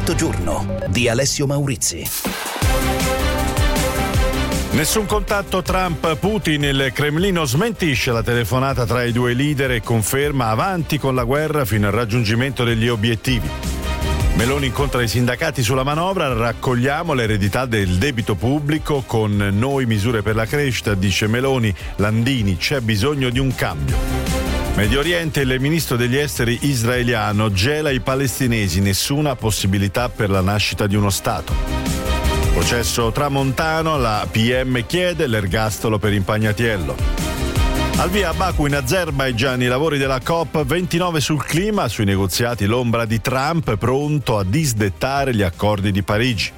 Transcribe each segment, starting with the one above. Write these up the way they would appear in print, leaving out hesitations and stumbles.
Effetto giorno di Alessio Maurizi. Nessun contatto Trump-Putin, il Cremlino smentisce la telefonata tra i due leader e conferma avanti con la guerra fino al raggiungimento degli obiettivi. Meloni incontra i sindacati sulla manovra, raccogliamo l'eredità del debito pubblico, con noi misure per la crescita, dice Meloni. Landini, c'è bisogno di un cambio. Medio Oriente, il ministro degli esteri israeliano gela i palestinesi, nessuna possibilità per la nascita di uno Stato. Processo tramontano, la PM chiede l'ergastolo per Impagnatiello. Al via a Baku in Azerbaigian i lavori della COP29 sul clima, sui negoziati l'ombra di Trump, pronto a disdettare gli accordi di Parigi.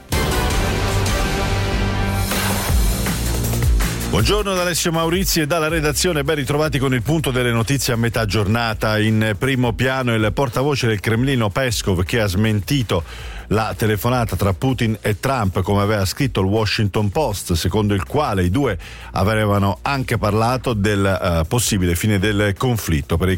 Buongiorno da Alessio Maurizi e dalla redazione, ben ritrovati con il punto delle notizie a metà giornata. In primo piano il portavoce del Cremlino Peskov, che ha smentito la telefonata tra Putin e Trump, come aveva scritto il Washington Post, secondo il quale i due avevano anche parlato del possibile fine del conflitto. Per il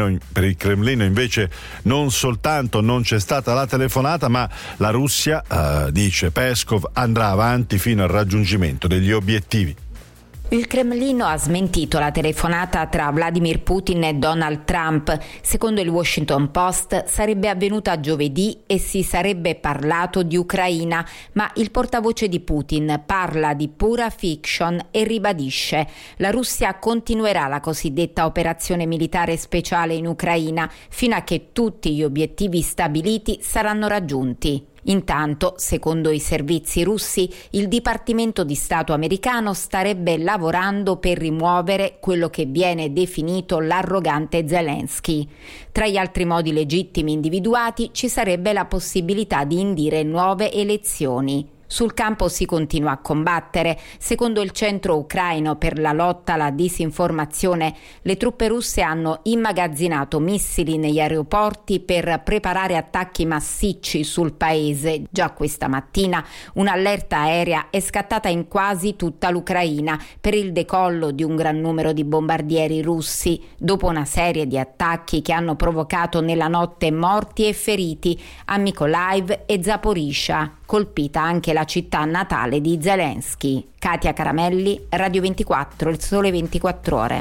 Cremlino invece non soltanto non c'è stata la telefonata, ma la Russia, dice Peskov, andrà avanti fino al raggiungimento degli obiettivi. Il Cremlino ha smentito la telefonata tra Vladimir Putin e Donald Trump. Secondo il Washington Post sarebbe avvenuta giovedì e si sarebbe parlato di Ucraina, ma il portavoce di Putin parla di pura fiction e ribadisce: la Russia continuerà la cosiddetta operazione militare speciale in Ucraina fino a che tutti gli obiettivi stabiliti saranno raggiunti. Intanto, secondo i servizi russi, il Dipartimento di Stato americano starebbe lavorando per rimuovere quello che viene definito l'arrogante Zelensky. Tra gli altri modi legittimi individuati ci sarebbe la possibilità di indire nuove elezioni. Sul campo si continua a combattere. Secondo il centro ucraino per la lotta alla disinformazione, le truppe russe hanno immagazzinato missili negli aeroporti per preparare attacchi massicci sul paese. Già questa mattina un'allerta aerea è scattata in quasi tutta l'Ucraina per il decollo di un gran numero di bombardieri russi, dopo una serie di attacchi che hanno provocato nella notte morti e feriti a Mykolaiv e Zaporizhzhia, colpita anche la città natale di Zelensky. Katia Caramelli, Radio 24, Il Sole 24 Ore.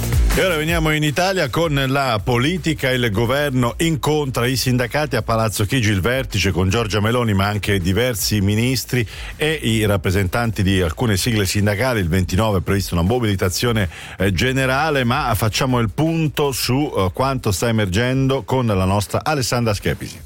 E ora veniamo in Italia con la politica. Il governo incontra i sindacati a Palazzo Chigi, il vertice con Giorgia Meloni, ma anche diversi ministri e i rappresentanti di alcune sigle sindacali. Il 29 è prevista una mobilitazione generale, ma facciamo il punto su quanto sta emergendo con la nostra Alessandra Schepisi.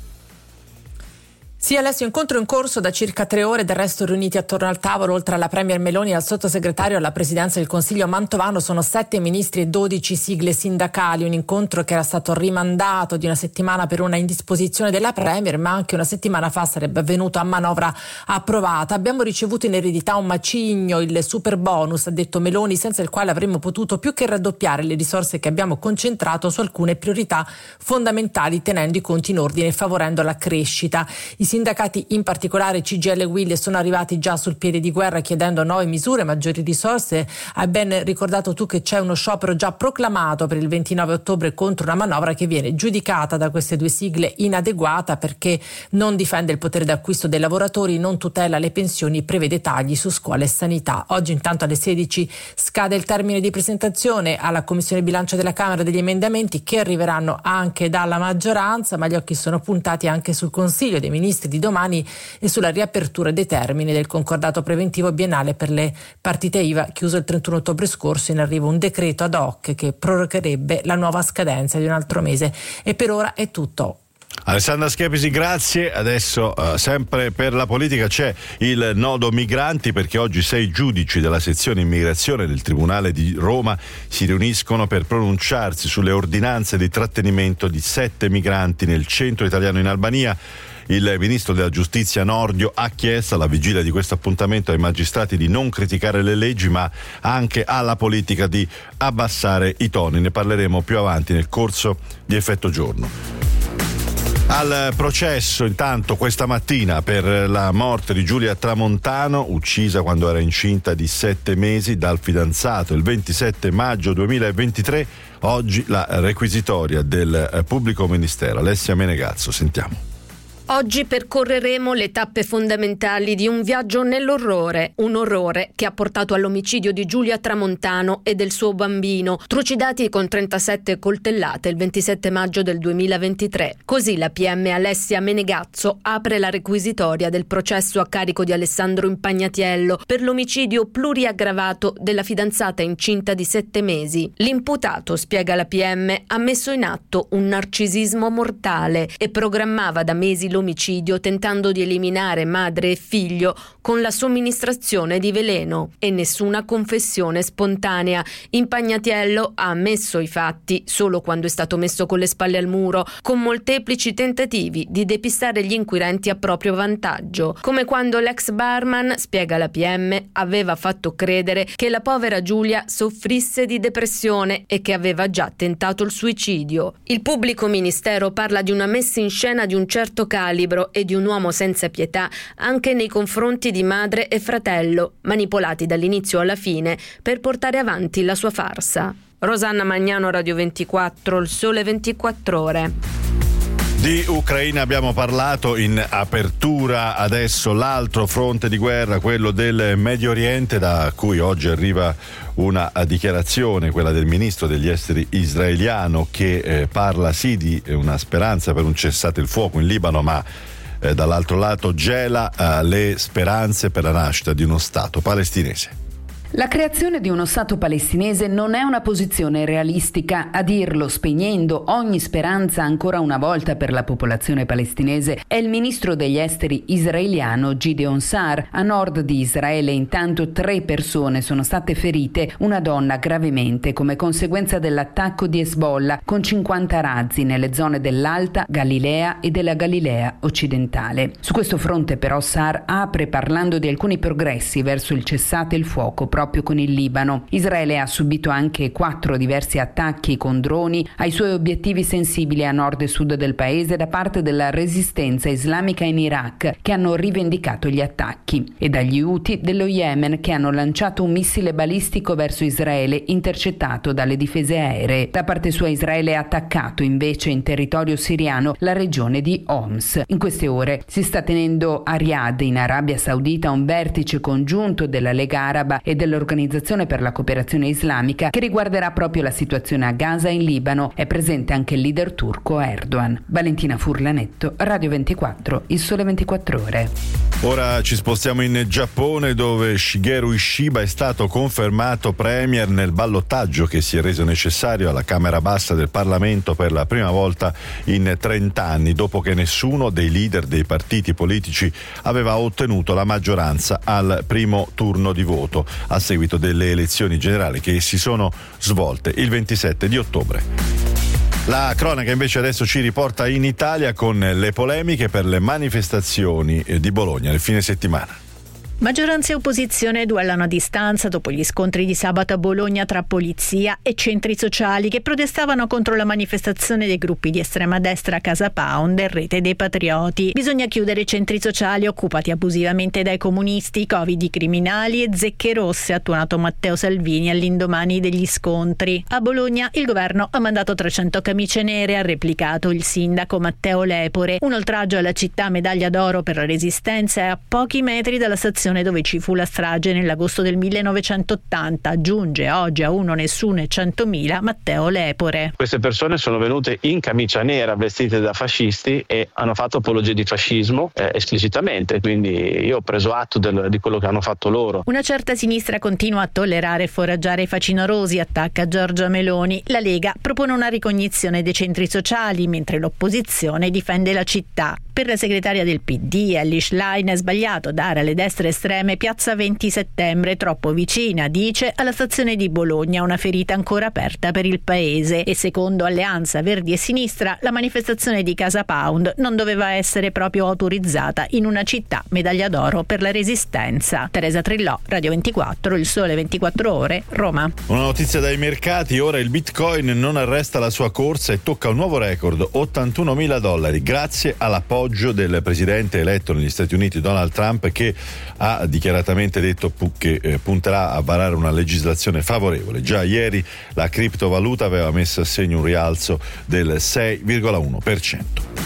Sì, Alessio, incontro in corso da circa 3 ore, del resto riuniti attorno al tavolo, oltre alla Premier Meloni e al sottosegretario alla Presidenza del Consiglio Mantovano, sono 7 ministri e 12 sigle sindacali. Un incontro che era stato rimandato di una settimana per una indisposizione della Premier, ma anche una settimana fa sarebbe avvenuto a manovra approvata. Abbiamo ricevuto in eredità un macigno, il super bonus, ha detto Meloni, senza il quale avremmo potuto più che raddoppiare le risorse che abbiamo concentrato su alcune priorità fondamentali, tenendo i conti in ordine e favorendo la crescita. I sindacati, in particolare CGIL e UIL, sono arrivati già sul piede di guerra chiedendo nuove misure, maggiori risorse. Hai ben ricordato tu che c'è uno sciopero già proclamato per il 29 ottobre contro una manovra che viene giudicata da queste due sigle inadeguata perché non difende il potere d'acquisto dei lavoratori, non tutela le pensioni, prevede tagli su scuola e sanità. Oggi intanto alle 16 scade il termine di presentazione alla Commissione Bilancio della Camera degli emendamenti che arriveranno anche dalla maggioranza, ma gli occhi sono puntati anche sul Consiglio dei Ministri di domani e sulla riapertura dei termini del concordato preventivo biennale per le partite IVA chiuso il 31 ottobre scorso. In arrivo un decreto ad hoc che prorogherebbe la nuova scadenza di un altro mese. E per ora è tutto. Alessandra Schepisi, grazie. Adesso sempre per la politica c'è il nodo migranti, perché oggi 6 giudici della sezione immigrazione del Tribunale di Roma si riuniscono per pronunciarsi sulle ordinanze di trattenimento di 7 migranti nel centro italiano in Albania. Il ministro della giustizia Nordio ha chiesto alla vigilia di questo appuntamento ai magistrati di non criticare le leggi, ma anche alla politica di abbassare i toni. Ne parleremo più avanti nel corso di Effetto Giorno. Al processo intanto questa mattina per la morte di Giulia Tramontano, uccisa quando era incinta di 7 mesi dal fidanzato il 27 maggio 2023, oggi la requisitoria del pubblico ministero. Alessia Menegazzo, sentiamo. Oggi percorreremo le tappe fondamentali di un viaggio nell'orrore, un orrore che ha portato all'omicidio di Giulia Tramontano e del suo bambino, trucidati con 37 coltellate il 27 maggio del 2023. Così la PM Alessia Menegazzo apre la requisitoria del processo a carico di Alessandro Impagnatiello per l'omicidio pluriaggravato della fidanzata incinta di 7 mesi. L'imputato, spiega la PM, ha messo in atto un narcisismo mortale e programmava da mesi l'omicidio tentando di eliminare madre e figlio con la somministrazione di veleno, e nessuna confessione spontanea. Impagnatiello ha ammesso i fatti solo quando è stato messo con le spalle al muro, con molteplici tentativi di depistare gli inquirenti a proprio vantaggio, come quando l'ex barman, spiega la PM, aveva fatto credere che la povera Giulia soffrisse di depressione e che aveva già tentato il suicidio. Il pubblico ministero parla di una messa in scena di un certo calibro e di un uomo senza pietà anche nei confronti di madre e fratello, manipolati dall'inizio alla fine per portare avanti la sua farsa. Rosanna Magnano, Radio 24, Il Sole 24 Ore. Di Ucraina abbiamo parlato in apertura, adesso l'altro fronte di guerra, quello del Medio Oriente, da cui oggi arriva una dichiarazione, quella del ministro degli esteri israeliano, che parla sì di una speranza per un cessate il fuoco in Libano, ma dall'altro lato gela le speranze per la nascita di uno Stato palestinese. La creazione di uno Stato palestinese non è una posizione realistica. A dirlo, spegnendo ogni speranza ancora una volta per la popolazione palestinese, è il ministro degli esteri israeliano Gideon Sa'ar. A nord di Israele intanto 3 persone sono state ferite, una donna gravemente, come conseguenza dell'attacco di Hezbollah, con 50 razzi nelle zone dell'Alta Galilea e della Galilea occidentale. Su questo fronte però Sa'ar apre parlando di alcuni progressi verso il cessate il fuoco proprio con il Libano. Israele ha subito anche 4 diversi attacchi con droni ai suoi obiettivi sensibili a nord e sud del paese da parte della resistenza islamica in Iraq, che hanno rivendicato gli attacchi, e dagli Houthi dello Yemen, che hanno lanciato un missile balistico verso Israele intercettato dalle difese aeree. Da parte sua Israele ha attaccato invece in territorio siriano la regione di Homs. In queste ore si sta tenendo a Riyadh, in Arabia Saudita, un vertice congiunto della Lega Araba e dell'Organizzazione per la Cooperazione Islamica che riguarderà proprio la situazione a Gaza e in Libano. È presente anche il leader turco Erdogan. Valentina Furlanetto, Radio 24, Il Sole 24 Ore. Ora ci spostiamo in Giappone, dove Shigeru Ishiba è stato confermato premier nel ballottaggio che si è reso necessario alla Camera Bassa del Parlamento per la prima volta in 30 anni, dopo che nessuno dei leader dei partiti politici aveva ottenuto la maggioranza al primo turno di voto, a seguito delle elezioni generali che si sono svolte il 27 di ottobre. La cronaca invece adesso ci riporta in Italia con le polemiche per le manifestazioni di Bologna nel fine settimana. Maggioranza e opposizione duellano a distanza dopo gli scontri di sabato a Bologna tra polizia e centri sociali che protestavano contro la manifestazione dei gruppi di estrema destra Casa Pound e Rete dei Patrioti. Bisogna chiudere i centri sociali occupati abusivamente dai comunisti, covid di criminali e zecche rosse, ha tuonato Matteo Salvini all'indomani degli scontri. A Bologna il governo ha mandato 300 camicie nere, ha replicato il sindaco Matteo Lepore. Un oltraggio alla città, medaglia d'oro per la resistenza, è a pochi metri dalla stazione dove ci fu la strage nell'agosto del 1980. Aggiunge oggi a uno nessuno e 100.000 Matteo Lepore. Queste persone sono venute in camicia nera vestite da fascisti e hanno fatto apologia di fascismo esplicitamente, quindi io ho preso atto di quello che hanno fatto loro. Una certa sinistra continua a tollerare e foraggiare i facinorosi, attacca Giorgia Meloni. La Lega propone una ricognizione dei centri sociali, mentre l'opposizione difende la città. Per la segretaria del PD, Elly Schlein, è sbagliato dare alle destre estreme piazza 20 settembre, troppo vicina, dice, alla stazione di Bologna, una ferita ancora aperta per il paese. E secondo Alleanza Verdi e Sinistra, la manifestazione di Casa Pound non doveva essere proprio autorizzata in una città medaglia d'oro per la resistenza. Teresa Trillò, Radio 24, Il Sole 24 Ore, Roma. Una notizia dai mercati: ora il Bitcoin non arresta la sua corsa e tocca un nuovo record, $81.000, grazie all'appoggio del presidente eletto negli Stati Uniti Donald Trump, che ha dichiaratamente detto che punterà a varare una legislazione favorevole. Già ieri la criptovaluta aveva messo a segno un rialzo del 6,1%.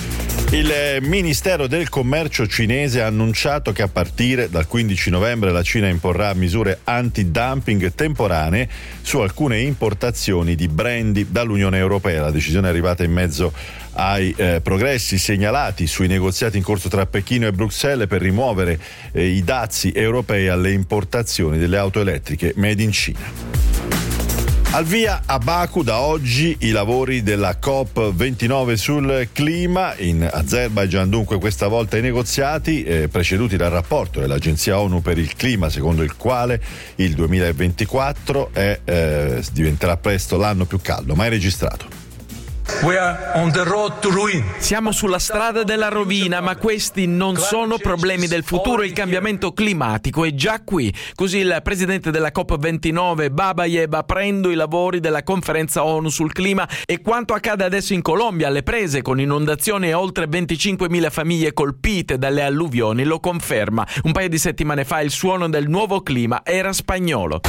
Il Ministero del Commercio cinese ha annunciato che a partire dal 15 novembre la Cina imporrà misure anti-dumping temporanee su alcune importazioni di brandy dall'Unione Europea. La decisione è arrivata in mezzo ai progressi segnalati sui negoziati in corso tra Pechino e Bruxelles per rimuovere i dazi europei alle importazioni delle auto elettriche made in Cina. Al via a Baku da oggi i lavori della COP29 sul clima. In Azerbaijan dunque questa volta i negoziati preceduti dal rapporto dell'Agenzia ONU per il clima, secondo il quale il 2024 diventerà presto l'anno più caldo mai registrato. We are on the road to ruin. Siamo sulla strada della rovina, ma questi non sono problemi del futuro. Il cambiamento climatico è già qui. Così il presidente della COP29, Babayev, aprendo i lavori della conferenza ONU sul clima, e quanto accade adesso in Colombia, alle prese con inondazioni e oltre 25.000 famiglie colpite dalle alluvioni, lo conferma. Un paio di settimane fa il suono del nuovo clima era spagnolo.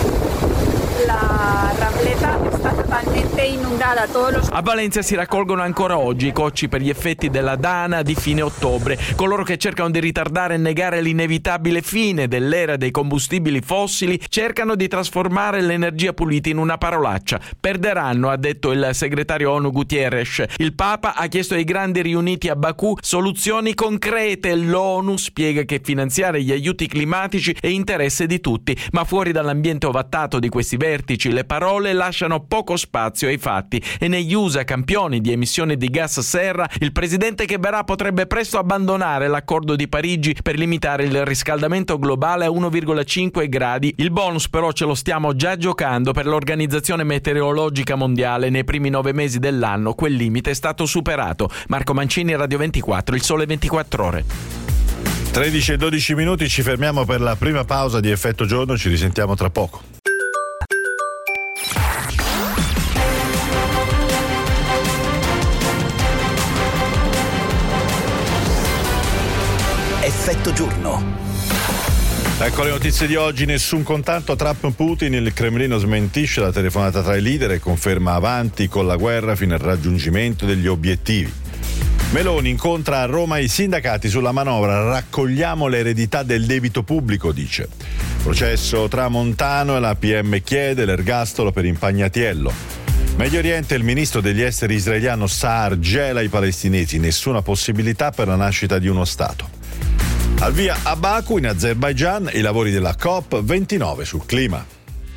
La Rableta sta totalmente inondata. A Valencia si raccolgono ancora oggi i cocci per gli effetti della dana di fine ottobre. Coloro che cercano di ritardare e negare l'inevitabile fine dell'era dei combustibili fossili cercano di trasformare l'energia pulita in una parolaccia. Perderanno, ha detto il segretario ONU Guterres. Il Papa ha chiesto ai grandi riuniti a Baku soluzioni concrete. L'ONU spiega che finanziare gli aiuti climatici è interesse di tutti, ma fuori dall'ambiente ovattato di questi vertici le parole lasciano poco spazio ai fatti, e negli USA, campioni di emissioni di gas serra, il presidente che verrà potrebbe presto abbandonare l'accordo di Parigi per limitare il riscaldamento globale a 1,5 gradi. Il bonus però ce lo stiamo già giocando per l'Organizzazione Meteorologica Mondiale. Nei primi 9 mesi dell'anno quel limite è stato superato. Marco Mancini, Radio 24, Il Sole 24 Ore. 13 e 12 minuti, ci fermiamo per la prima pausa di Effetto Giorno, ci risentiamo tra poco. Effetto Giorno. Ecco le notizie di oggi. Nessun contatto Trump-Putin. Il Cremlino smentisce la telefonata tra i leader e conferma avanti con la guerra fino al raggiungimento degli obiettivi. Meloni incontra a Roma i sindacati sulla manovra. Raccogliamo l'eredità del debito pubblico, dice. Processo tramontano e la PM chiede l'ergastolo per Impagnatiello. Medio Oriente, il ministro degli esteri israeliano Saar gela i palestinesi. Nessuna possibilità per la nascita di uno Stato. Al via a Baku, in Azerbaijan, i lavori della COP29 sul clima.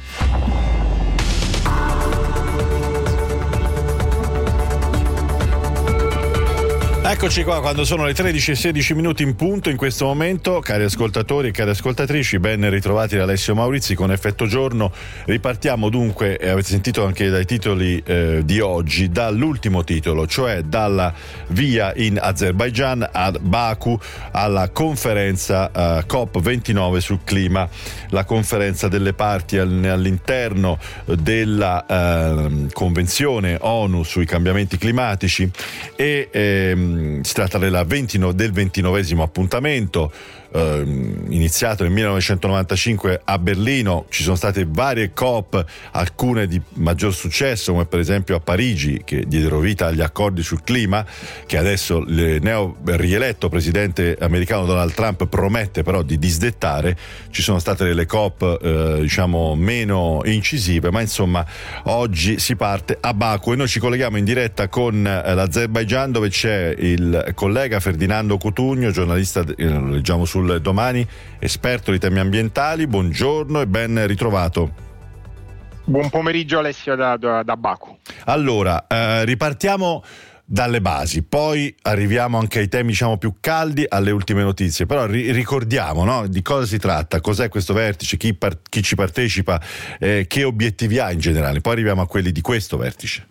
Eccoci qua quando sono le 13 e 16 minuti in punto. In questo momento, cari ascoltatori e cari ascoltatrici, ben ritrovati da Alessio Maurizi con Effetto Giorno. Ripartiamo dunque, avete sentito anche dai titoli di oggi, dall'ultimo titolo, cioè dalla via in Azerbaijan a Baku alla conferenza COP29 sul clima, la conferenza delle parti all'interno della Convenzione ONU sui cambiamenti climatici, e si tratta del 29esimo appuntamento, iniziato nel 1995 a Berlino. Ci sono state varie COP, alcune di maggior successo, come per esempio a Parigi, che diedero vita agli accordi sul clima, che adesso il neo rieletto presidente americano Donald Trump promette però di disdettare. Ci sono state delle COP diciamo meno incisive, ma insomma oggi si parte a Baku e noi ci colleghiamo in diretta con l'Azerbaijan, dove c'è il collega Ferdinando Cutugno, giornalista, lo leggiamo sul Domani, esperto di temi ambientali. Buongiorno e ben ritrovato. Buon pomeriggio Alessio da Baku. Allora, ripartiamo dalle basi, poi arriviamo anche ai temi diciamo più caldi, alle ultime notizie, però ricordiamo, no, di cosa si tratta, cos'è questo vertice, chi ci partecipa, che obiettivi ha in generale, poi arriviamo a quelli di questo vertice.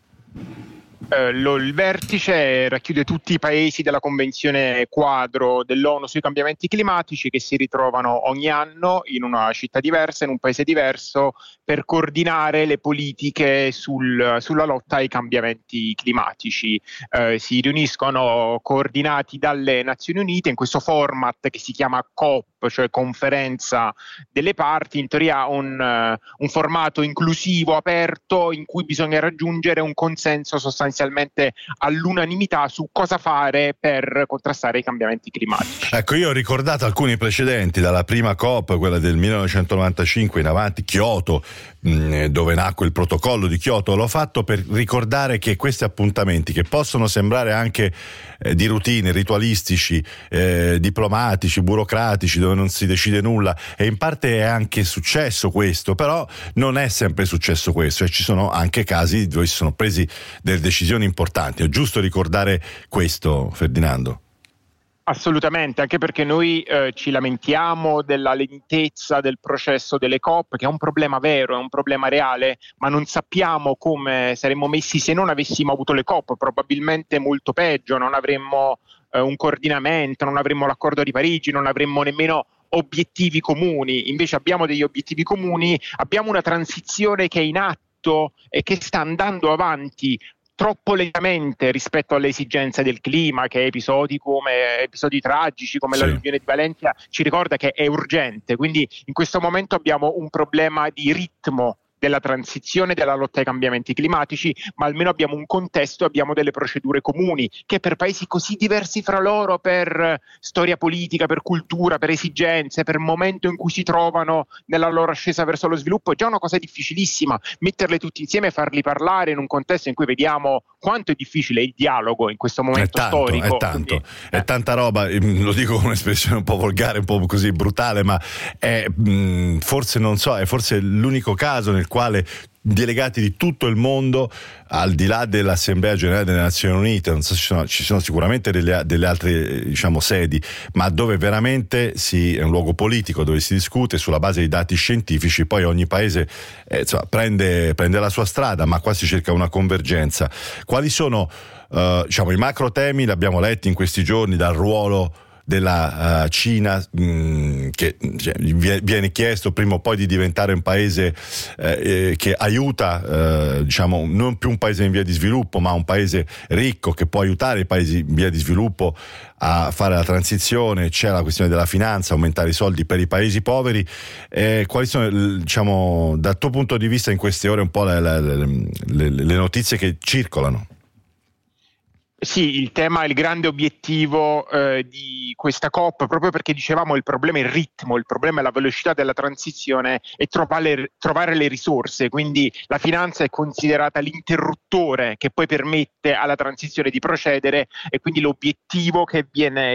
Il vertice racchiude tutti i paesi della Convenzione quadro dell'ONU sui cambiamenti climatici, che si ritrovano ogni anno in una città diversa, in un paese diverso, per coordinare le politiche sulla lotta ai cambiamenti climatici. Si riuniscono coordinati dalle Nazioni Unite in questo format che si chiama COP, cioè conferenza delle parti, in teoria un formato inclusivo, aperto, in cui bisogna raggiungere un consenso sostanziale sostanzialmente all'unanimità su cosa fare per contrastare i cambiamenti climatici. Ecco, io ho ricordato alcuni precedenti, dalla prima COP, quella del 1995 in avanti, Kyoto, dove nacque il protocollo di Kyoto. L'ho fatto per ricordare che questi appuntamenti, che possono sembrare anche di routine, ritualistici, diplomatici, burocratici, dove non si decide nulla, e in parte è anche successo questo, però non è sempre successo questo, e ci sono anche casi dove si sono presi delle decisioni importanti. È giusto ricordare questo, Ferdinando? Assolutamente, anche perché noi ci lamentiamo della lentezza del processo delle COP, che è un problema vero, è un problema reale, ma non sappiamo come saremmo messi se non avessimo avuto le COP. Probabilmente molto peggio, non avremmo un coordinamento, non avremmo l'accordo di Parigi, non avremmo nemmeno obiettivi comuni. Invece abbiamo degli obiettivi comuni, abbiamo una transizione che è in atto e che sta andando avanti troppo lentamente rispetto alle esigenze del clima, che episodi tragici come l'alluvione di Valencia ci ricorda che è urgente. Quindi in questo momento abbiamo un problema di ritmo della transizione, della lotta ai cambiamenti climatici, ma almeno abbiamo un contesto, abbiamo delle procedure comuni che per paesi così diversi fra loro, per storia politica, per cultura, per esigenze, per momento in cui si trovano nella loro ascesa verso lo sviluppo, è già una cosa difficilissima. Metterle tutti insieme e farli parlare in un contesto in cui vediamo quanto è difficile il dialogo in questo momento storico. È tanta roba, lo dico con un'espressione un po' volgare, un po' così brutale, ma è forse, non so, è forse l'unico caso nel quale delegati di tutto il mondo, al di là dell'Assemblea Generale delle Nazioni Unite, non so, ci sono sicuramente delle altre sedi, ma dove veramente è un luogo politico dove si discute sulla base di dati scientifici, poi ogni paese prende la sua strada, ma qua si cerca una convergenza. Quali sono i macro temi? Li abbiamo letti in questi giorni, dal ruolo della Cina, che viene chiesto prima o poi di diventare un paese che aiuta, non più un paese in via di sviluppo, ma un paese ricco che può aiutare i paesi in via di sviluppo a fare la transizione. C'è la questione della finanza, aumentare i soldi per i paesi poveri. Quali sono, dal tuo punto di vista in queste ore, un po' le notizie che circolano? Sì, il tema, il grande obiettivo di questa COP, proprio perché dicevamo il problema è il ritmo, il problema è la velocità della transizione e trovare le risorse. Quindi la finanza è considerata l'interruttore che poi permette alla transizione di procedere, e quindi l'obiettivo che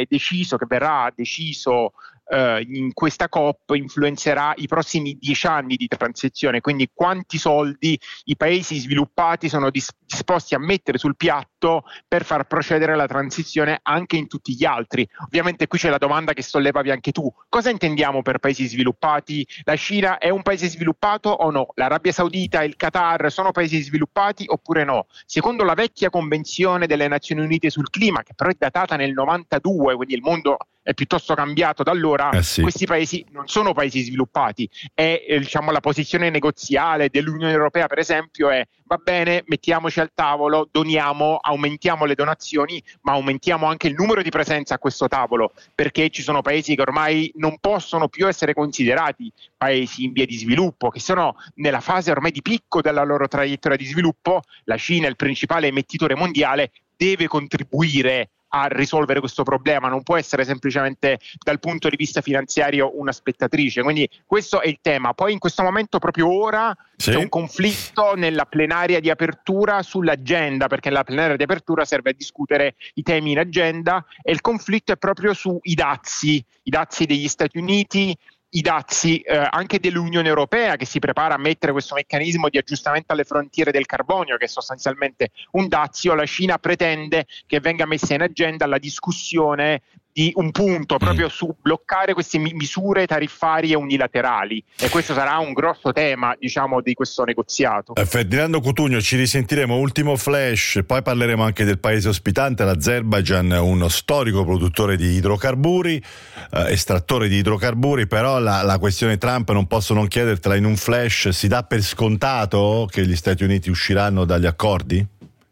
verrà deciso in questa COP influenzerà i prossimi 10 anni di transizione, quindi quanti soldi i paesi sviluppati sono disposti a mettere sul piatto per far procedere la transizione anche in tutti gli altri. Ovviamente qui c'è la domanda che sollevavi anche tu: cosa intendiamo per paesi sviluppati? La Cina è un paese sviluppato o no? L'Arabia Saudita e il Qatar sono paesi sviluppati oppure no? Secondo la vecchia convenzione delle Nazioni Unite sul clima, che però è datata nel 92, quindi il mondo è piuttosto cambiato da allora, questi paesi non sono paesi sviluppati. La posizione negoziale dell'Unione Europea, per esempio, è: va bene, mettiamoci al tavolo, doniamo, aumentiamo le donazioni, ma aumentiamo anche il numero di presenza a questo tavolo, perché ci sono paesi che ormai non possono più essere considerati paesi in via di sviluppo, che sono nella fase ormai di picco della loro traiettoria di sviluppo. La Cina, il principale emettitore mondiale, deve contribuire a risolvere questo problema, non può essere semplicemente dal punto di vista finanziario una spettatrice. Quindi questo è il tema. Poi in questo momento, proprio ora, c'è un conflitto nella plenaria di apertura sull'agenda, perché la plenaria di apertura serve a discutere i temi in agenda, e il conflitto è proprio sui dazi degli Stati Uniti, i dazi anche dell'Unione Europea, che si prepara a mettere questo meccanismo di aggiustamento alle frontiere del carbonio, che è sostanzialmente un dazio. La Cina pretende che venga messa in agenda la discussione di un punto proprio su bloccare queste misure tariffarie unilaterali, e questo sarà un grosso tema, di questo negoziato. Ferdinando Cutugno, ci risentiremo. Ultimo flash, poi parleremo anche del paese ospitante, l'Azerbaigian, uno storico produttore di idrocarburi, estrattore di idrocarburi. Però la questione Trump non posso non chiedertela in un flash: si dà per scontato che gli Stati Uniti usciranno dagli accordi?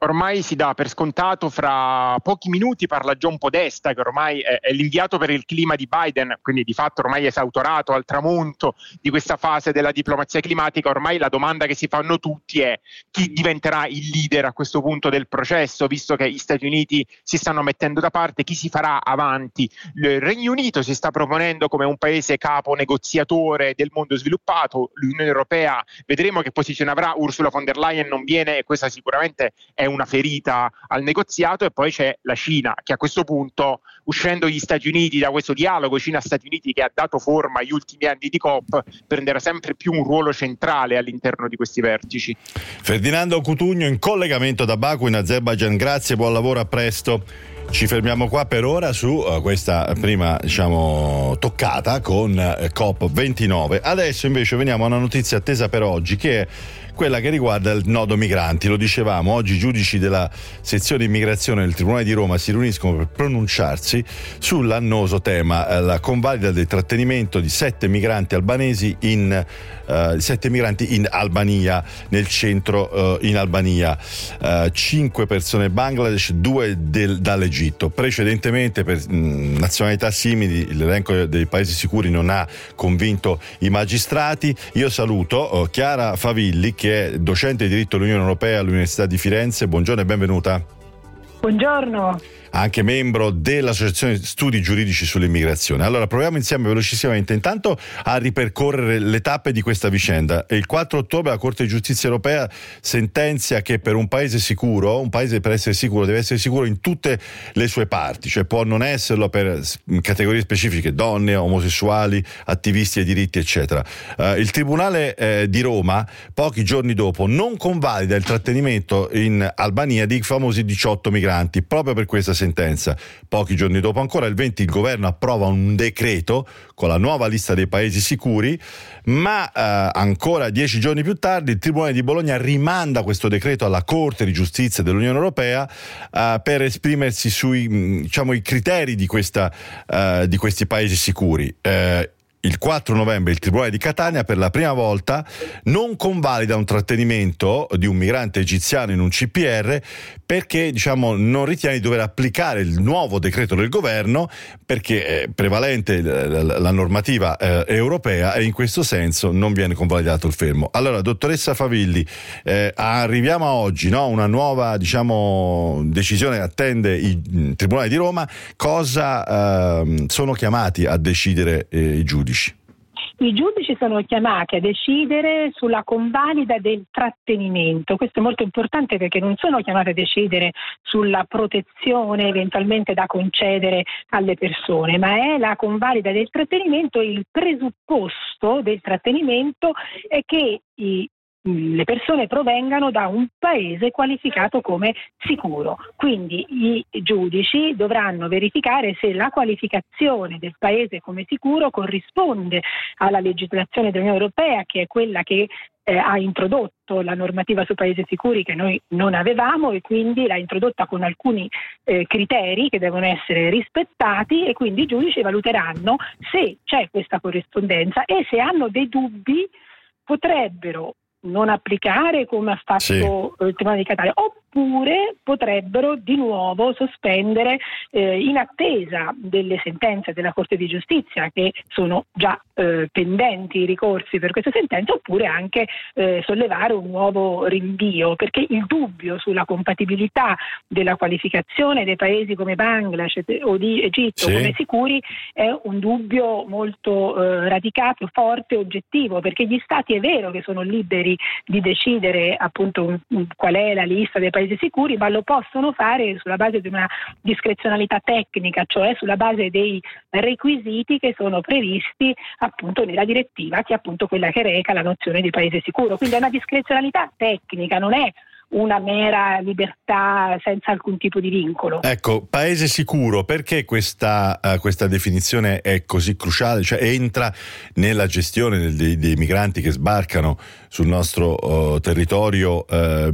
ormai si dà per scontato, fra pochi minuti parla John Podesta, che ormai è l'inviato per il clima di Biden, quindi di fatto ormai esautorato al tramonto di questa fase della diplomazia climatica. Ormai la domanda che si fanno tutti è: chi diventerà il leader a questo punto del processo, visto che gli Stati Uniti si stanno mettendo da parte? Chi si farà avanti? Il Regno Unito si sta proponendo come un paese capo negoziatore del mondo sviluppato, l'Unione Europea vedremo che posizione avrà. Ursula von der Leyen non viene e questa sicuramente è una ferita al negoziato. E poi c'è la Cina, che a questo punto, uscendo gli Stati Uniti da questo dialogo Cina-Stati Uniti che ha dato forma agli ultimi anni di COP, prenderà sempre più un ruolo centrale all'interno di questi vertici. Ferdinando Cutugno in collegamento da Baku in Azerbaijan, grazie, buon lavoro, a presto. Ci fermiamo qua per ora su questa prima toccata con COP29. Adesso invece veniamo a una notizia attesa per oggi, che è quella che riguarda il nodo migranti. Lo dicevamo, oggi i giudici della sezione immigrazione del Tribunale di Roma si riuniscono per pronunciarsi sull'annoso tema, la convalida del trattenimento di 7 migranti albanesi in Albania, nel centro in Albania, 5 persone Bangladesh, 2 dall'Egitto. Precedentemente, per nazionalità simili, l'elenco dei paesi sicuri non ha convinto i magistrati. Io saluto Chiara Favilli, che è docente di diritto all'Unione Europea all'Università di Firenze. Buongiorno e benvenuta. Buongiorno. Anche membro dell'Associazione Studi Giuridici sull'Immigrazione. Allora, proviamo insieme velocissimamente intanto a ripercorrere le tappe di questa vicenda. Il 4 ottobre la Corte di Giustizia Europea sentenzia che per un paese sicuro, un paese per essere sicuro deve essere sicuro in tutte le sue parti, cioè può non esserlo per categorie specifiche, donne, omosessuali, attivisti dei diritti, eccetera. Il Tribunale di Roma, pochi giorni dopo, non convalida il trattenimento in Albania di famosi 18 migranti, proprio per questa sentenza. Pochi giorni dopo, ancora il 20, il governo approva un decreto con la nuova lista dei paesi sicuri, ma ancora 10 giorni più tardi il Tribunale di Bologna rimanda questo decreto alla Corte di Giustizia dell'Unione Europea per esprimersi sui i criteri di questi paesi sicuri. Il 4 novembre il Tribunale di Catania per la prima volta non convalida un trattenimento di un migrante egiziano in un CPR perché non ritiene di dover applicare il nuovo decreto del governo, perché è prevalente la normativa europea e in questo senso non viene convalidato il fermo. Allora, dottoressa Favilli, arriviamo a oggi, una nuova decisione attende il Tribunale di Roma. Cosa sono chiamati a decidere i giudici? I giudici sono chiamati a decidere sulla convalida del trattenimento. Questo è molto importante perché non sono chiamati a decidere sulla protezione eventualmente da concedere alle persone, ma è la convalida del trattenimento. Il presupposto del trattenimento è che le persone provengano da un paese qualificato come sicuro. Quindi i giudici dovranno verificare se la qualificazione del paese come sicuro corrisponde alla legislazione dell'Unione Europea, che è quella che ha introdotto la normativa su paesi sicuri che noi non avevamo, e quindi l'ha introdotta con alcuni criteri che devono essere rispettati, e quindi i giudici valuteranno se c'è questa corrispondenza e se hanno dei dubbi potrebbero non applicare come ha fatto il Tribunale di Catania, oppure potrebbero di nuovo sospendere in attesa delle sentenze della Corte di Giustizia, che sono già pendenti i ricorsi per queste sentenze, oppure anche sollevare un nuovo rinvio, perché il dubbio sulla compatibilità della qualificazione dei paesi come Bangladesh o di Egitto come sicuri è un dubbio molto radicato, forte, oggettivo, perché gli Stati è vero che sono liberi di decidere appunto qual è la lista dei paesi sicuri, ma lo possono fare sulla base di una discrezionalità tecnica, cioè sulla base dei requisiti che sono previsti appunto nella direttiva, che è appunto quella che reca la nozione di paese sicuro. Quindi è una discrezionalità tecnica, non è una mera libertà senza alcun tipo di vincolo. Ecco, paese sicuro, perché questa definizione è così cruciale? Cioè entra nella gestione dei migranti che sbarcano sul nostro territorio,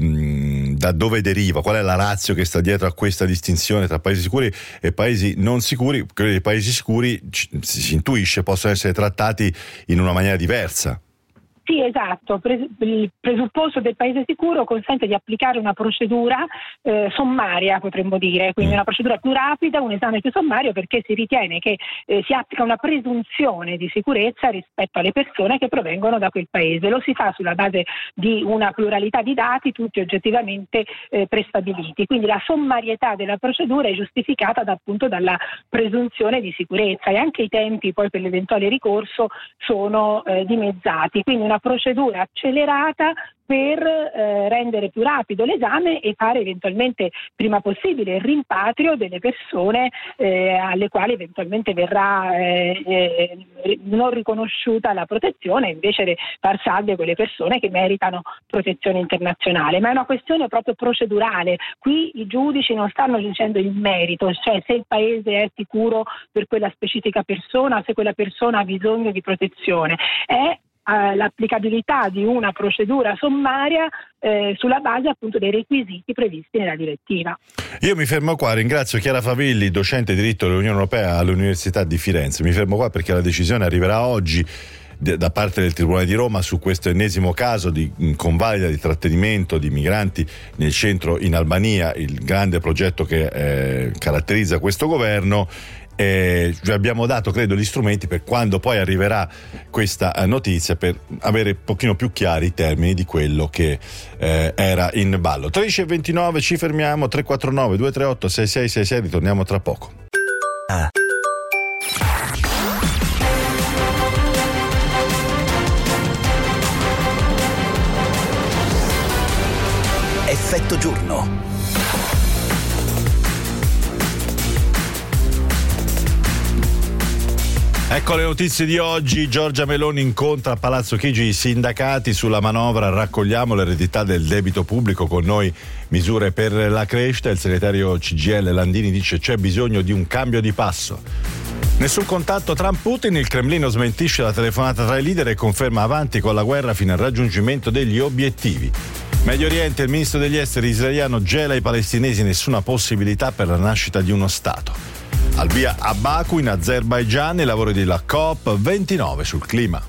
da dove deriva? Qual è la ratio che sta dietro a questa distinzione tra paesi sicuri e paesi non sicuri? Quelli dei paesi sicuri si intuisce possono essere trattati in una maniera diversa. Sì, esatto. Il presupposto del paese sicuro consente di applicare una procedura sommaria, potremmo dire, quindi una procedura più rapida, un esame più sommario, perché si ritiene che si applica una presunzione di sicurezza rispetto alle persone che provengono da quel paese. Lo si fa sulla base di una pluralità di dati, tutti oggettivamente prestabiliti. Quindi la sommarietà della procedura è giustificata appunto dalla presunzione di sicurezza, e anche i tempi poi per l'eventuale ricorso sono dimezzati. Quindi una procedura accelerata per rendere più rapido l'esame e fare eventualmente prima possibile il rimpatrio delle persone alle quali eventualmente verrà non riconosciuta la protezione, invece di far salve quelle persone che meritano protezione internazionale. Ma è una questione proprio procedurale. Qui i giudici non stanno dicendo il merito, cioè se il paese è sicuro per quella specifica persona, se quella persona ha bisogno di protezione. È l'applicabilità di una procedura sommaria sulla base appunto dei requisiti previsti nella direttiva. Io mi fermo qua, ringrazio Chiara Favilli, docente di diritto dell'Unione Europea all'Università di Firenze. Mi fermo qua perché la decisione arriverà oggi da parte del Tribunale di Roma su questo ennesimo caso di convalida di trattenimento di migranti nel centro in Albania, il grande progetto che caratterizza questo governo. Vi abbiamo dato, credo, gli strumenti per quando poi arriverà questa notizia, per avere un pochino più chiari i termini di quello che era in ballo. 13:29, ci fermiamo. 349 238 6666, ritorniamo tra poco. Effetto giorno. Ecco le notizie di oggi. Giorgia Meloni incontra a Palazzo Chigi i sindacati sulla manovra. Raccogliamo l'eredità del debito pubblico, con noi misure per la crescita. Il segretario CGIL Landini dice c'è bisogno di un cambio di passo. Nessun contatto Trump-Putin, il Cremlino smentisce la telefonata tra i leader e conferma avanti con la guerra fino al raggiungimento degli obiettivi. Medio Oriente, il ministro degli esteri israeliano gela i palestinesi, nessuna possibilità per la nascita di uno Stato. Al via a Baku in Azerbaigian i lavori della COP29 sul clima.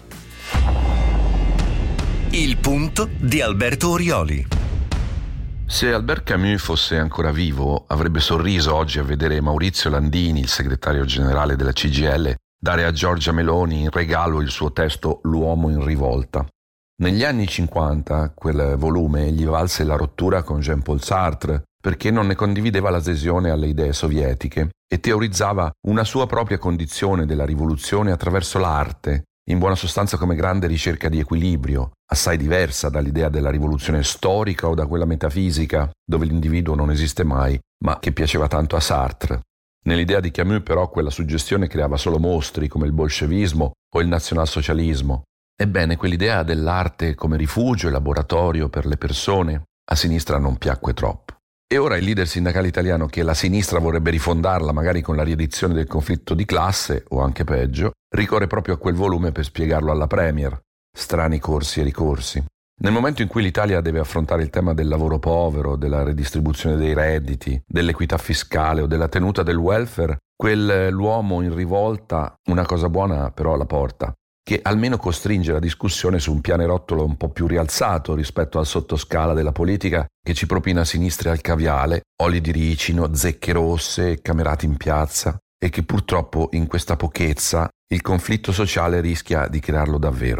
Il punto di Alberto Orioli. Se Albert Camus fosse ancora vivo, avrebbe sorriso oggi a vedere Maurizio Landini, il segretario generale della CGIL, dare a Giorgia Meloni in regalo il suo testo L'uomo in rivolta. Negli anni 50 quel volume gli valse la rottura con Jean-Paul Sartre, perché non ne condivideva l'adesione alle idee sovietiche e teorizzava una sua propria condizione della rivoluzione attraverso l'arte, in buona sostanza come grande ricerca di equilibrio, assai diversa dall'idea della rivoluzione storica o da quella metafisica, dove l'individuo non esiste mai, ma che piaceva tanto a Sartre. Nell'idea di Camus però quella suggestione creava solo mostri come il bolscevismo o il nazionalsocialismo. Ebbene, quell'idea dell'arte come rifugio e laboratorio per le persone a sinistra non piacque troppo. E ora il leader sindacale italiano, che la sinistra vorrebbe rifondarla magari con la riedizione del conflitto di classe, o anche peggio, ricorre proprio a quel volume per spiegarlo alla Premier. Strani corsi e ricorsi. Nel momento in cui l'Italia deve affrontare il tema del lavoro povero, della redistribuzione dei redditi, dell'equità fiscale o della tenuta del welfare, l'uomo in rivolta una cosa buona però la porta, che almeno costringe la discussione su un pianerottolo un po' più rialzato rispetto al sottoscala della politica che ci propina sinistre al caviale, oli di ricino, zecche rosse, camerati in piazza, e che purtroppo in questa pochezza il conflitto sociale rischia di crearlo davvero.